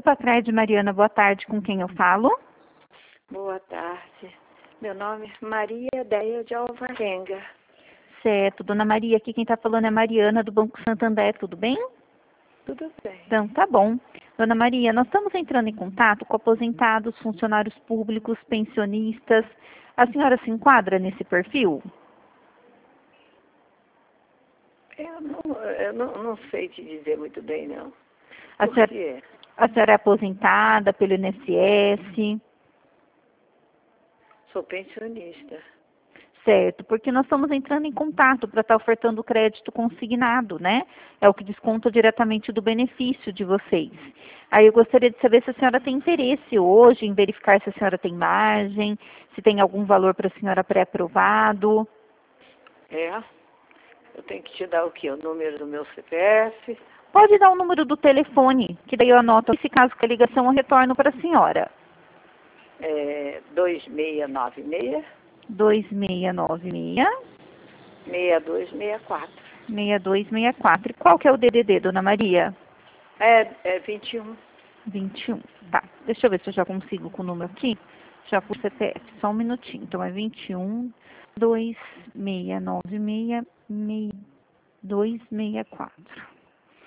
Supacred, Mariana, boa tarde. Com quem eu falo? Boa tarde. Meu nome é Maria Deia de Alvarenga. Certo. Dona Maria, aqui quem está falando é Mariana, do Banco Santander. Tudo bem? Tudo bem. Então, tá bom. Dona Maria, nós estamos entrando em contato com aposentados, funcionários públicos, pensionistas. A senhora se enquadra nesse perfil? Eu não sei te dizer muito bem, não. A Por senhora, quê? a senhora é aposentada pelo INSS? Sou pensionista. Certo, porque nós estamos entrando em contato para estar ofertando crédito consignado, né? É o que desconta diretamente do benefício de vocês. Aí eu gostaria de saber se a senhora tem interesse hoje em verificar se a senhora tem margem, se tem algum valor para a senhora pré-aprovado. É? Eu tenho que te dar o quê? O número do meu CPF? Pode dar o número do telefone, que daí eu anoto. Se caso que a ligação eu retorno para a senhora. 2696 2696 6264. 6264. E qual que é o DDD, Dona Maria? É 21. 21. Tá. Deixa eu ver se eu já consigo com o número aqui. Já por CPF. Só um minutinho. Então é 21 2696 6264.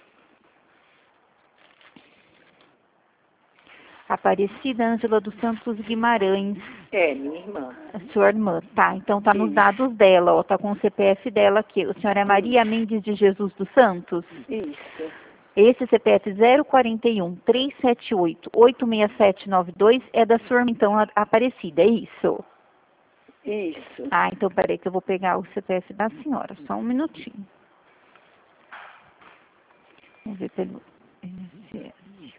Aparecida Ângela dos Santos Guimarães. É, minha irmã. A sua irmã, tá? Então tá nos Isso. dados dela, ó. Tá com o CPF dela aqui. A senhora é Maria Mendes de Jesus dos Santos? Isso. Esse CPF 041 378 86792 é da sua irmã, então, Aparecida, é isso? Isso. Ah, então peraí que eu vou pegar o CPF da senhora, só um minutinho. Vamos ver pelo INSS.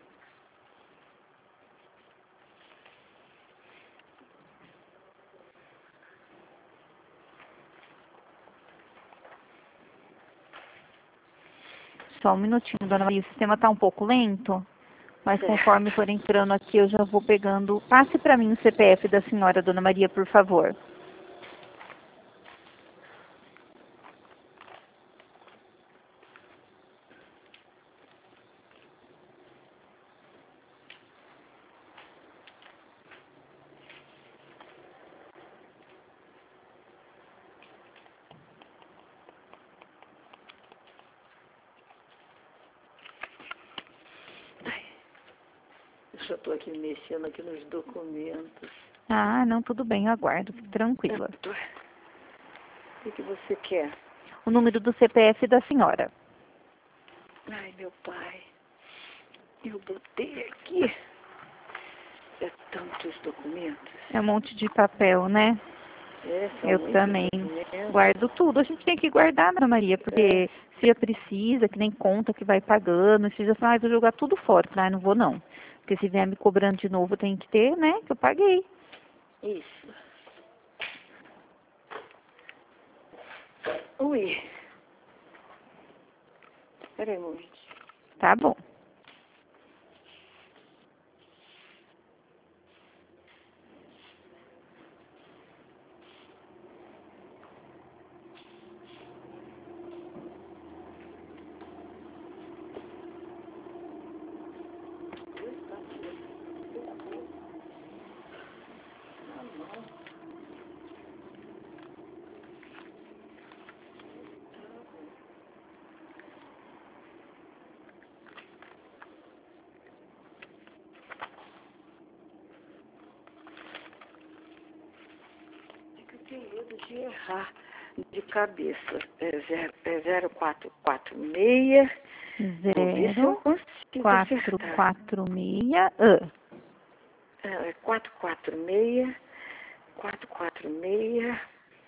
Só um minutinho, dona Maria, o sistema está um pouco lento, mas conforme for entrando aqui eu já vou pegando. Passe para mim o CPF da senhora, dona Maria, por favor. Eu já estou aqui mexendo aqui nos documentos. Ah, não, tudo bem, eu aguardo, fique tranquila. O que você quer? O número do CPF da senhora. Ai, meu pai. Eu botei aqui. É tantos documentos. É um monte de papel, né? São Eu muitos também documentos. guardo tudo. A gente tem que guardar, Dona Maria, porque se precisa, que nem conta que vai pagando, se já fala, ah, vou jogar tudo fora. Ah, não vou não. Porque se vier me cobrando de novo, tem que ter, né? Que eu paguei. Isso. Ui. Peraí, um momento. Tá bom. Eu tenho medo de errar de cabeça. É 0446. Vou ver se eu consigo acertar. 0446. É 446. 446.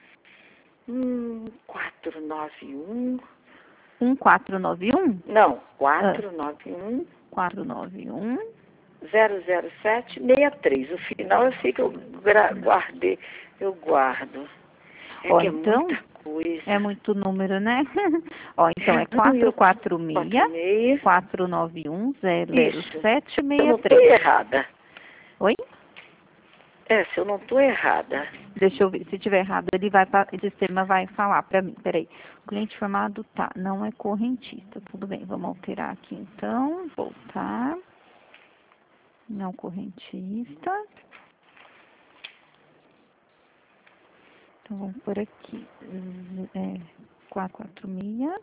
491. 1491? Não, 491. 491. 00763. O final eu sei que eu guardei. Eu guardo. É Ó, que é então, muita coisa. é muito número, né? Ó, então é Não, eu 446 491 Isso. 00763. Eu não estou errada. Oi? Se eu não estou errada. Deixa eu ver. Se tiver errado, o sistema vai falar para mim. Peraí. O cliente formado tá, não é correntista. Tudo bem, vamos alterar aqui então. Voltar. Não correntista. Então, vamos por aqui. 446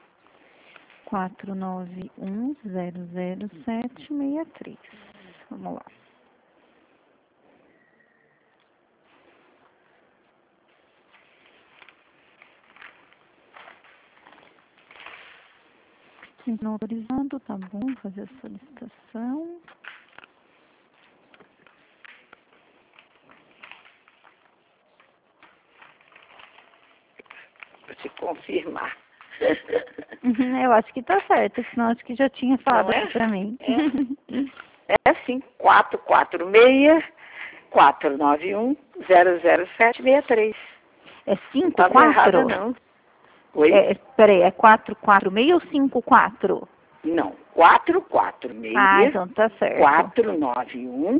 491 00763. Vamos lá. Não autorizado, tá bom, vou fazer a solicitação. Para te confirmar. Eu acho que tá certo, senão acho que já tinha falado Não é? aqui pra mim. É sim, 446 491 00763. É Não estava errada, 54? não. Oi? Peraí, é 446 ou 54? Não, 446 Ah, então tá certo. 491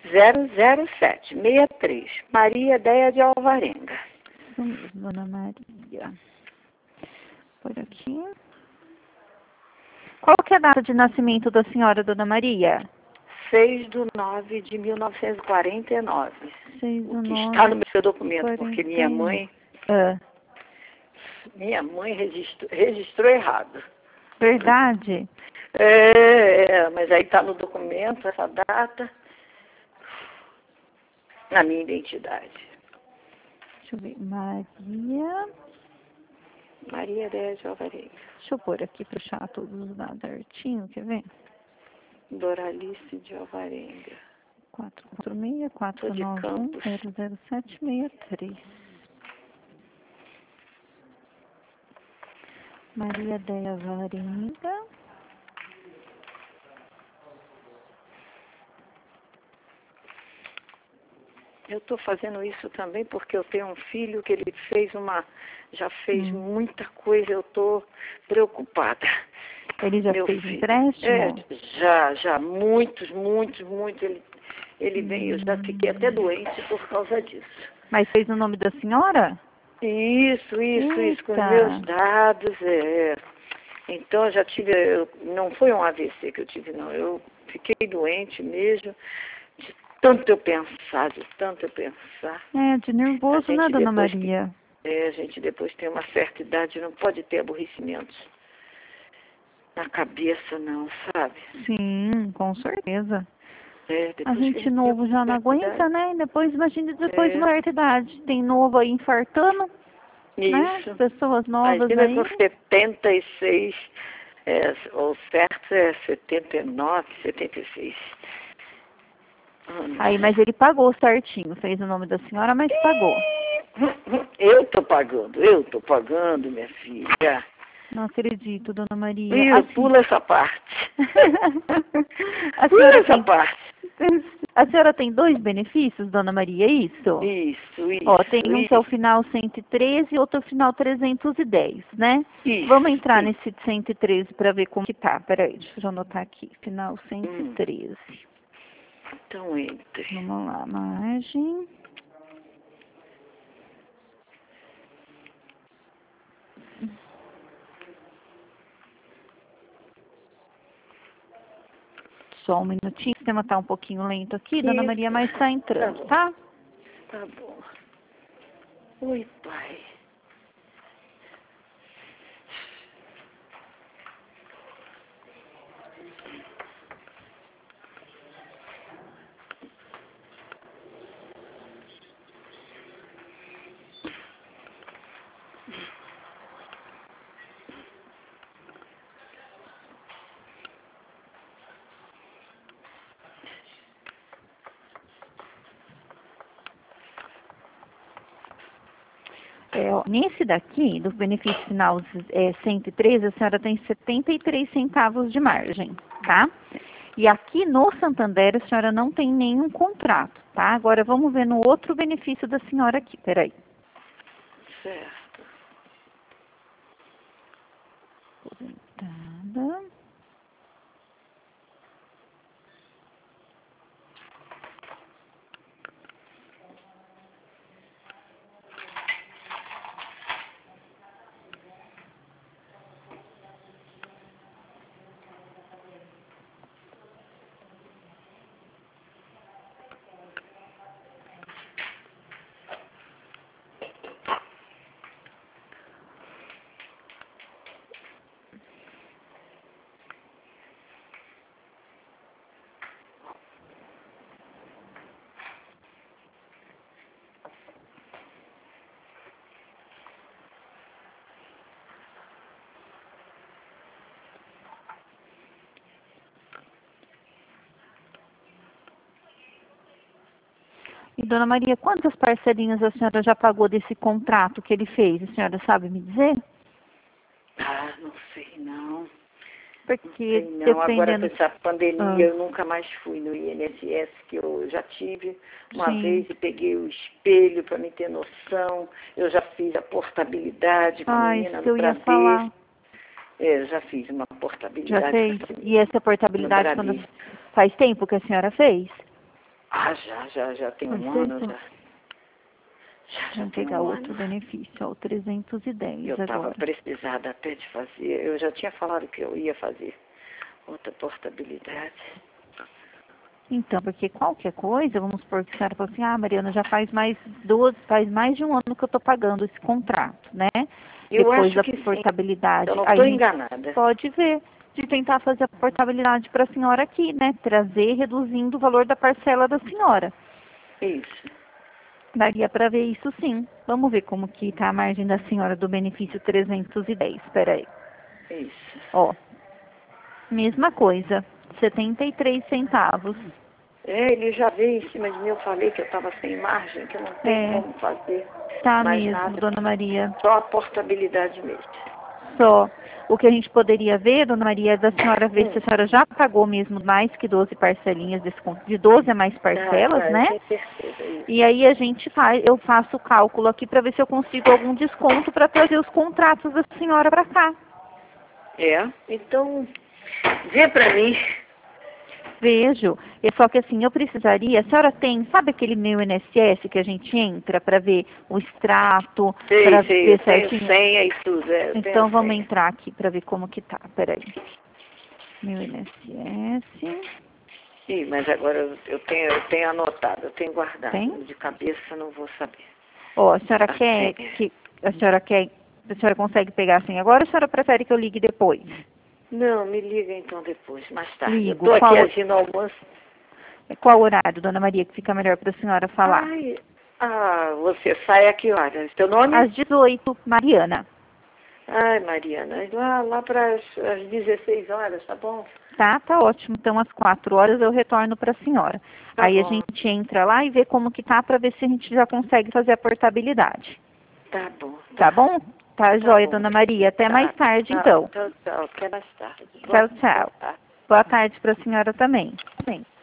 00763. Maria Deia de Alvarenga. Isso mesmo, Dona Maria. Por aqui. Qual que é a data de nascimento da senhora, Dona Maria? 6/9/1949. 6 O que do está 9, no meu documento, porque 49. minha mãe registrou errado. Verdade? Mas aí está no documento essa data, na minha identidade. Deixa eu ver. Maria. Maria Deia de Alvarenga. Deixa eu pôr aqui para achar todos os dados certinho, quer ver? Doralice de Alvarenga. 446 Sou de 491 Campos. 00763. Maria Deia Varenga. Eu estou fazendo isso também porque eu tenho um filho que ele já fez muita coisa, eu estou preocupada. Ele já Meu fez filho. empréstimo? Já, muitos. Ele veio, eu já fiquei até doente por causa disso. Mas fez no nome da senhora? Isso, com os Eita. meus dados, Então, eu já tive, não foi um AVC que eu tive, não. Eu fiquei doente mesmo, de tanto eu pensar. De nervoso, né, Dona Maria? A gente depois tem uma certa idade, não pode ter aborrecimentos na cabeça, não, sabe? Sim, com certeza. A Depois que gente tem novo já não uma certa aguenta, idade. né? Depois, imagina depois de uma certa idade. Tem novo aí infartando, né? Isso. Pessoas novas Imagina aí. com 76, ou certo é 79, 76. Aí, mas ele pagou certinho. Fez o nome da senhora, mas pagou. Eu tô pagando, minha filha. Não acredito, Dona Maria. Pula essa parte. A Pula senhora essa tem, parte. a senhora tem 2 benefícios, Dona Maria, é isso? Isso. Ó, tem um que é o final 113 e outro final 310, né? Isso, Vamos entrar isso. nesse de 113 para ver como que tá. Peraí, deixa eu anotar aqui. Final 113. Então entre. Vamos lá, margem. Só um minutinho, o sistema tá um pouquinho lento aqui, Dona Isso. Maria, mas tá entrando, tá? Tá bom. Oi, pai. Ó, nesse daqui, do benefício final 113, a senhora tem 73 centavos de margem, tá? E aqui no Santander, a senhora não tem nenhum contrato, tá? Agora, vamos ver no outro benefício da senhora aqui, peraí. Certo. Aposentada. Dona Maria, quantas parcelinhas a senhora já pagou desse contrato que ele fez? A senhora sabe me dizer? Ah, não sei não. Porque Não sei não. Agora com dependendo... essa pandemia eu nunca mais fui no INSS, que eu já tive uma Sim. vez e peguei o espelho para me ter noção. Eu já fiz a portabilidade com a Ai, menina isso no eu ia Bradesco. falar. Eu já fiz uma Já portabilidade fez? com essa E essa menina no portabilidade Bradesco. faz tempo que a senhora fez? Ah, já tem Faz um ano tempo? já. Já Vamos tem pegar um outro ano. benefício, ó, o 310 Eu estava agora. precisada até de fazer. Eu já tinha falado que eu ia fazer outra portabilidade. Então, porque qualquer coisa, vamos supor que a senhora fala assim, ah, Mariana, já faz mais de um ano que eu estou pagando esse contrato, né? Eu Depois acho da que sim. portabilidade. Eu não Aí estou a gente enganada. pode ver de tentar fazer a portabilidade para a senhora aqui, né? Trazer, reduzindo o valor da parcela da senhora. Isso. Daria para ver isso sim. Vamos ver como que está a margem da senhora do benefício 310. Espera aí. Isso. Ó, mesma coisa, 73 centavos. É, ele já veio em cima de mim, eu falei que eu estava sem margem, que eu não tenho É, como fazer tá mais mesmo, nada. Dona Maria. Só a portabilidade mesmo. Só. O que a gente poderia ver, Dona Maria, é da senhora ver se a senhora já pagou mesmo mais que 12 parcelinhas, de 12 a mais parcelas, Eu né? tenho certeza, isso. E aí a gente faz, eu faço o cálculo aqui para ver se eu consigo algum desconto para trazer os contratos da senhora para cá. É, então, vê pra mim. Vejo. E só que assim, eu precisaria, a senhora tem, sabe aquele meu INSS que a gente entra para ver o extrato, para Sei, ver eu tenho certinho? senha e tudo, eu tenho Então vamos senha. entrar aqui para ver como que tá. Peraí. Meu INSS. Sim, mas agora eu tenho anotado, eu tenho guardado. Tem? De cabeça não vou saber. Ó, a senhora A quer senha. que a senhora consegue pegar assim agora ou a senhora prefere que eu ligue depois? Não, me liga então depois, mais tarde. Eu Ligo. estou aqui agindo almoço. Qual horário, Dona Maria, que fica melhor para a senhora falar? Ai, você sai a que horas? Teu nome? Às 18, Mariana. Ai, Mariana, lá para as 16 horas, tá bom? Tá ótimo. Então, às 4 horas eu retorno para a senhora. Tá Aí a bom, gente entra lá e vê como que tá para ver se a gente já consegue fazer a portabilidade. tá bom. Tá bom? Tá joia, Bom. Dona Maria. Até mais tarde, Tchau, então. tchau, tchau. Até mais tarde. Tchau, Boa tchau. tarde. Boa tarde para a senhora também. Sim.